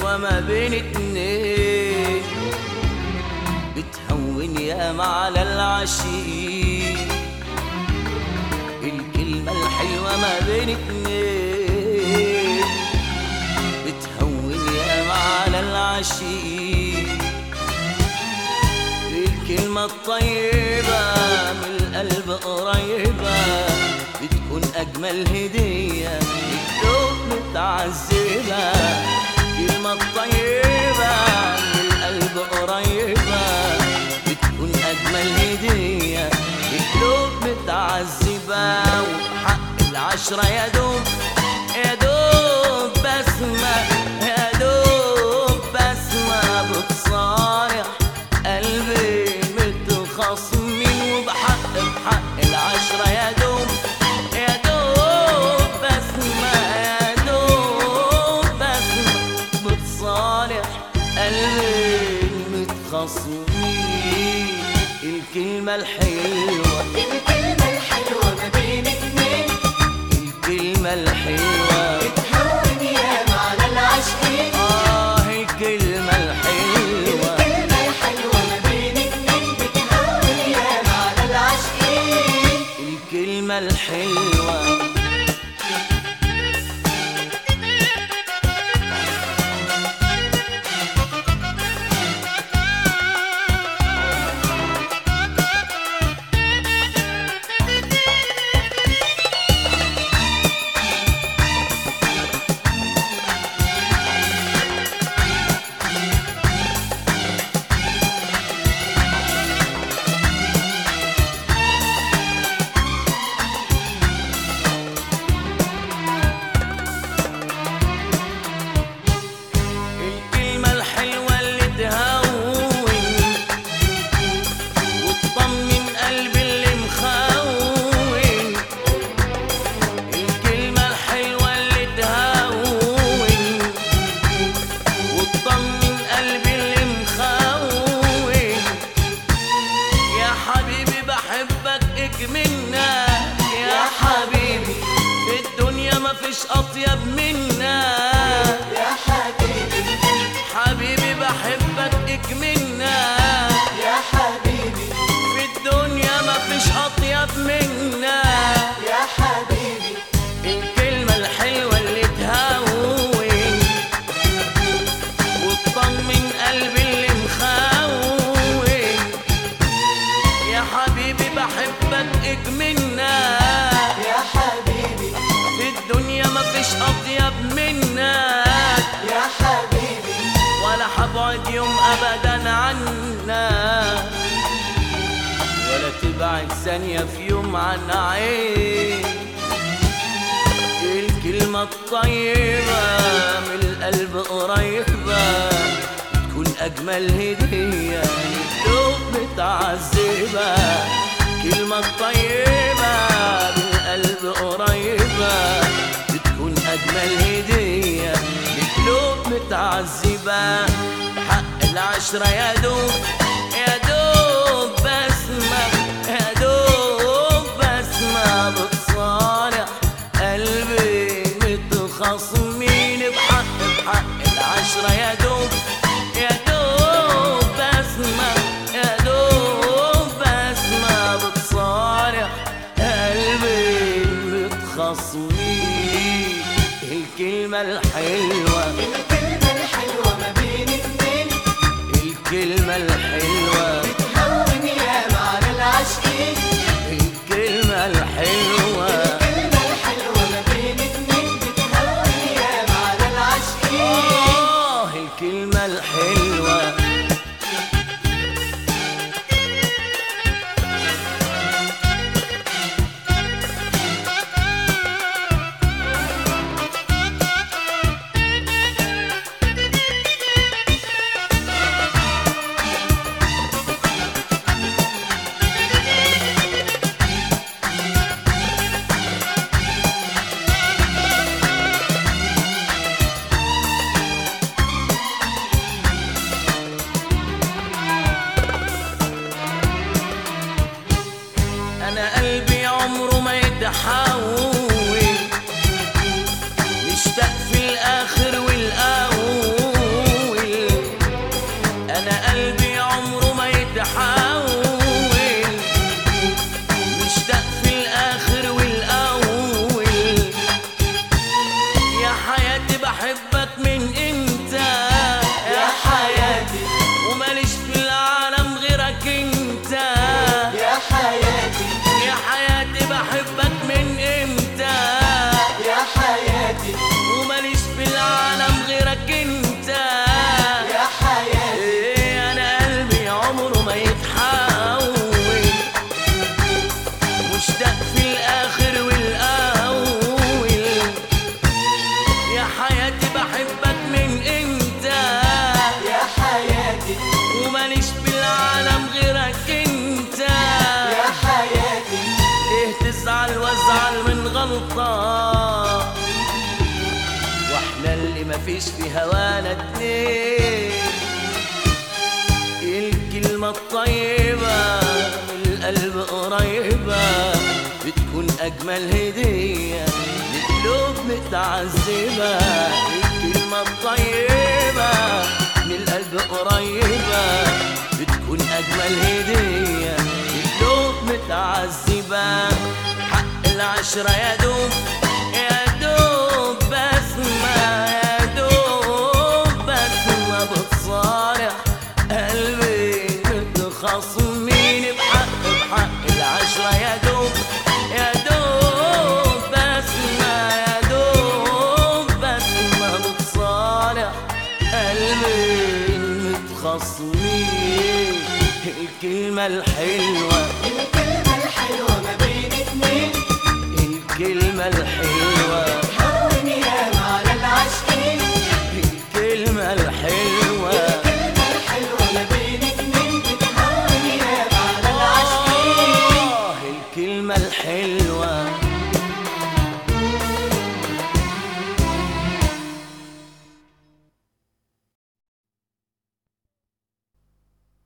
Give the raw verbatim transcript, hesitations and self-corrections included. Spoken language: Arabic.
الحلوة ما بين اتنين بتهون ياما على العشيق. الكلمة الحلوة ما بين اتنين بتهون ياما على العشيق. الكلمة الطيبة من القلب قريبة بتكون أجمل هدية للقلوب متعذبة. الكلمة الطيبة من القلب قريبة بتكون أجمل هدية للقلوب متعذبة. وحق العشرة يا دوب يا دوب بسمة يا دوب بسمة بتصارح قلبي متخاصمين. وبحق بحق العشرة يا دوب يا دوب بسمة يا دوب بسمة بتصالح قلبي متخاصمين. الكلمة الحلوة الكلمة الحلوة ما بين اتنين الكلمة الحلوة بتهون ياما على العاشقين. آه الكلمة الحلوة الكلمة الحلوة ما بين اتنين بتهون ياما على العاشقين. الكلمة الحلوة منا يا حبيبي في الدنيا ما فيش أطيب منا. يا حبيبي حبيبي بحبك اكملنا يا حبيبي في الدنيا ما فيش أطيب منا. يا حبيبي الكلمة الحلوة اللي تهون وتطمن قلبي اللي مخون. يا حبيبي بحبك اكملنا يا حبيبي في الدنيا ما فيش أطيب منك. يا حبيبي ولا حبعد يوم أبدا عنا ولا تبعد ثانية في يوم عن عين. الكلمة الطيبة من القلب قريبة تكون أجمل هدية للقلوب متعذبة. الكلمة الطيبة من القلب قريبة بتكون أجمل هدية للقلوب متعذبة. حق العشرة يا دوب يا دوب بسمة يا دوب بسمة بتصالح قلبي متخاصمين. بحق بحق العشرة يا دوب يا دوب بسمة يا دوب بسمة بتصالح قلبي متخاصمين. الكلمة الحلوة الكلمة الحلوة ما بين اتنين الكلمة الحلوة بتهون ياما على العاشقين. الكلمة الحلوة الكلمة الحلوة ما بين اتنين بتهون ياما على العاشقين. آه الكلمة الحلوة أنا قلبي عمره ما يتحول مشتاق في الآخر والأول. بالعالم غيرك انت يا حياتي ليه تزعل وازعل من غلطة واحنا اللي مفيش في هوانا اتنين. الكلمة الطيبة من القلب قريبة بتكون أجمل هدية لقلوب متعذبة. الكلمة الطيبة من القلب قريبة بتكون أجمل هدية لقلوب متعذبة. حق العشرة يا دوب يا دوب بسمة يا دوب بسمة بتصارع قلبي متخاصمين بحق بحق العشرة يا دوب يا دوب بسمة يا دوب بسمة بتصارع قلبي متخاصمين. الكلمة الحلوة الكلمة الحلوة ما بين اتنين الكلمة الحلوة هون ياما على العاشقين. الكلمة الحلوة الكلمة الحلوة ما بين اتنين بتهون ياما على العاشقين. آه الكلمة الحلوة